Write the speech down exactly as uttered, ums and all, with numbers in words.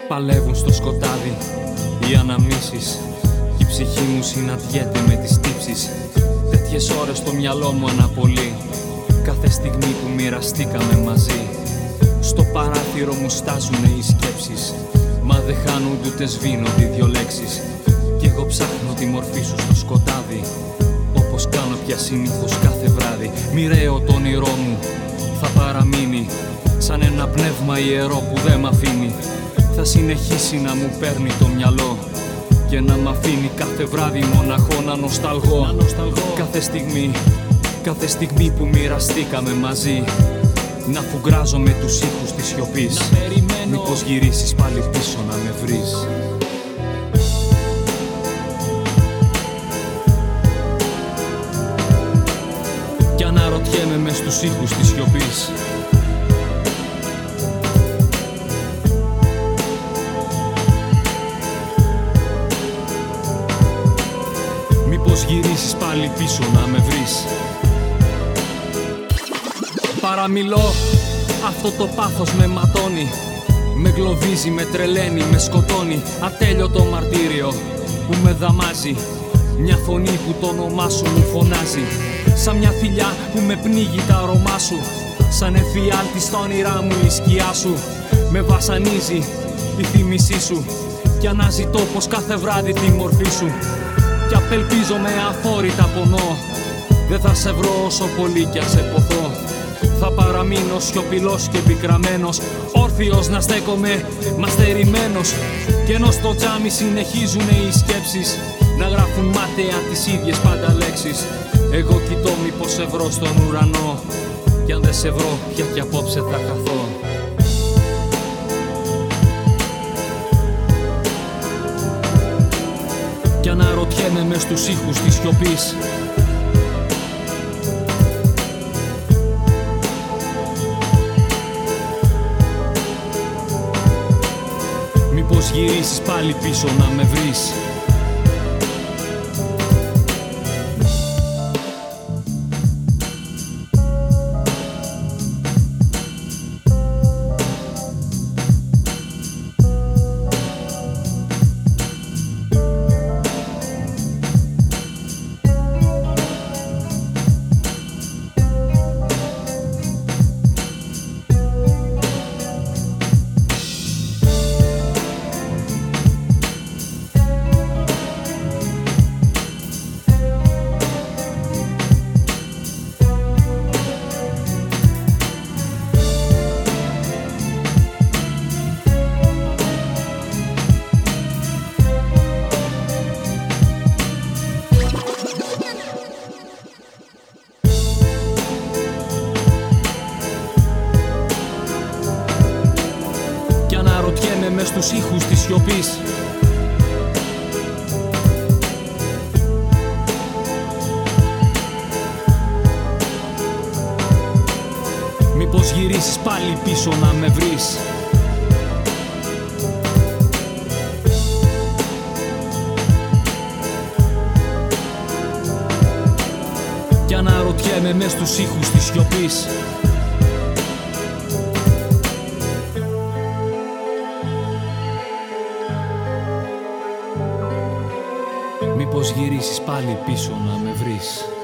Παλεύουν στο σκοτάδι οι αναμνήσεις κι η ψυχή μου συναντιέται με τις τύψεις. Τέτοιες ώρες το μυαλό μου αναπολύει κάθε στιγμή που μοιραστήκαμε μαζί. Στο παράθυρο μου στάζουνε οι σκέψεις, μα δεν χάνονται ούτε σβήνονται οι δυο λέξεις. Κι εγώ ψάχνω τη μορφή σου στο σκοτάδι, όπως κάνω πια συνήθως κάθε βράδυ. Μοιραίο το όνειρό μου θα παραμείνει σαν ένα πνεύμα ιερό που δεν μ' αφήνει. Θα συνεχίσει να μου παίρνει το μυαλό και να μ' αφήνει κάθε βράδυ μοναχό να νοσταλγώ. Να νοσταλγώ κάθε στιγμή, κάθε στιγμή που μοιραστήκαμε μαζί. Να φουγκράζω με τους ήχους της σιωπής. Να περιμένω, μήπως γυρίσεις πάλι πίσω να με βρεις. Κι αναρωτιέμαι μες στους ήχους της σιωπής. Μήπως γυρίσεις πάλι πίσω να με βρεις. Παραμιλώ, αυτό το πάθος με ματώνει. Με γλωβίζει, με τρελαίνει, με σκοτώνει. Ατέλειωτο μαρτύριο που με δαμάζει. Μια φωνή που το όνομά σου μου φωνάζει. Σαν μια θηλιά που με πνίγει τα αρώμα σου. Σαν εφιάλτη στα όνειρά μου η σκιά σου. Με βασανίζει η θύμησή σου κι αναζητώ πως κάθε βράδυ τη μορφή σου. Κι απελπίζω με αφόρητα πονώ. Δεν θα σε βρω όσο πολύ κι αν σε ποθώ. Θα παραμείνω σιωπηλός και πικραμένος, όρθιος να στέκομαι μα στερημένος. Κι ενώ στο τζάμι συνεχίζουνε οι σκέψεις να γράφουν μάταια τις ίδιες πάντα λέξεις. Εγώ κοιτώ μήπως σε βρω στον ουρανό, κι αν δεν σε βρω πια κι απόψε θα χαθώ. Κι αναρωτιέμαι μες στους ήχους της σιωπής. Μήπως γυρίσεις πάλι πίσω να με βρεις. Αναρωτιέμαι μες στους ήχους της σιωπής. Μήπως γυρίσεις πάλι πίσω να με βρεις. Κι αναρωτιέμαι μες στους ήχους της σιωπής. Μήπως γυρίσεις πάλι πίσω να με βρεις.